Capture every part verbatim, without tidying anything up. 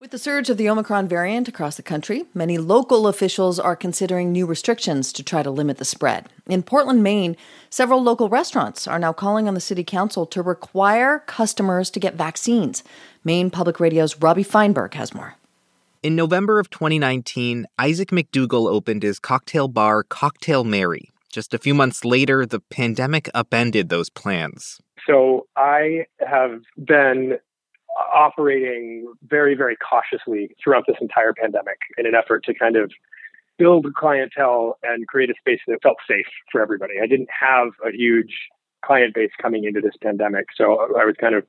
With the surge of the Omicron variant across the country, many local officials are considering new restrictions to try to limit the spread. In Portland, Maine, several local restaurants are now calling on the city council to require customers to get vaccines. Maine Public Radio's Robbie Feinberg has more. In November of twenty nineteen, Isaac McDougall opened his cocktail bar Cocktail Mary. Just a few months later, the pandemic upended those plans. So I have been operating very, very cautiously throughout this entire pandemic in an effort to kind of build clientele and create a space that felt safe for everybody. I didn't have a huge client base coming into this pandemic, so I was kind of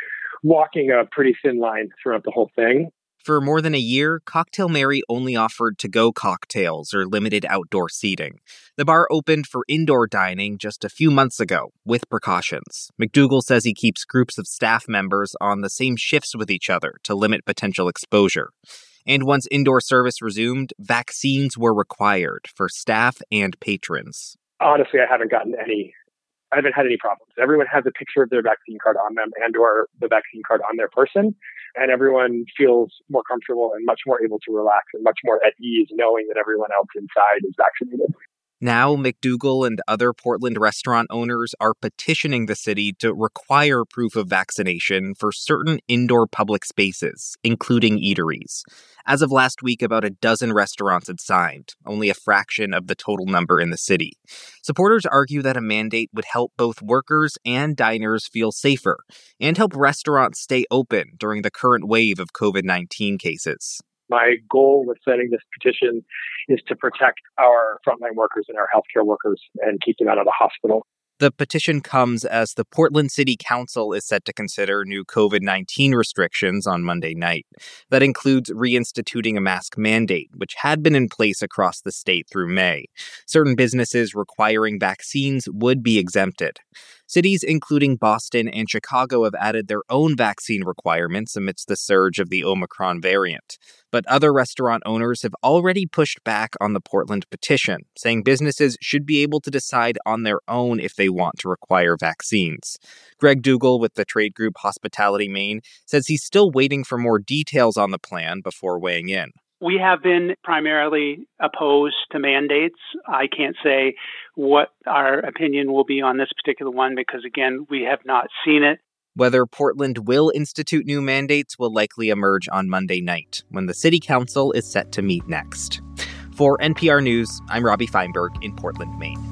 walking a pretty thin line throughout the whole thing. For more than a year, Cocktail Mary only offered to-go cocktails or limited outdoor seating. The bar opened for indoor dining just a few months ago, with precautions. McDougall says he keeps groups of staff members on the same shifts with each other to limit potential exposure. And once indoor service resumed, vaccines were required for staff and patrons. Honestly, I haven't gotten any, I haven't had any problems. Everyone has a picture of their vaccine card on them and or the vaccine card on their person. And everyone feels more comfortable and much more able to relax and much more at ease knowing that everyone else inside is vaccinated. Now, McDougall and other Portland restaurant owners are petitioning the city to require proof of vaccination for certain indoor public spaces, including eateries. As of last week, about a dozen restaurants had signed, only a fraction of the total number in the city. Supporters argue that a mandate would help both workers and diners feel safer and help restaurants stay open during the current wave of covid nineteen cases. My goal with setting this petition is to protect our frontline workers and our healthcare workers and keep them out of the hospital. The petition comes as the Portland City Council is set to consider new covid nineteen restrictions on Monday night. That includes reinstituting a mask mandate, which had been in place across the state through May. Certain businesses requiring vaccines would be exempted. Cities including Boston and Chicago have added their own vaccine requirements amidst the surge of the Omicron variant. But other restaurant owners have already pushed back on the Portland petition, saying businesses should be able to decide on their own if they want to require vaccines. Greg Dougal with the trade group Hospitality Maine says he's still waiting for more details on the plan before weighing in. We have been primarily opposed to mandates. I can't say what our opinion will be on this particular one because, again, we have not seen it. Whether Portland will institute new mandates will likely emerge on Monday night, when the City Council is set to meet next. For N P R News, I'm Robbie Feinberg in Portland, Maine.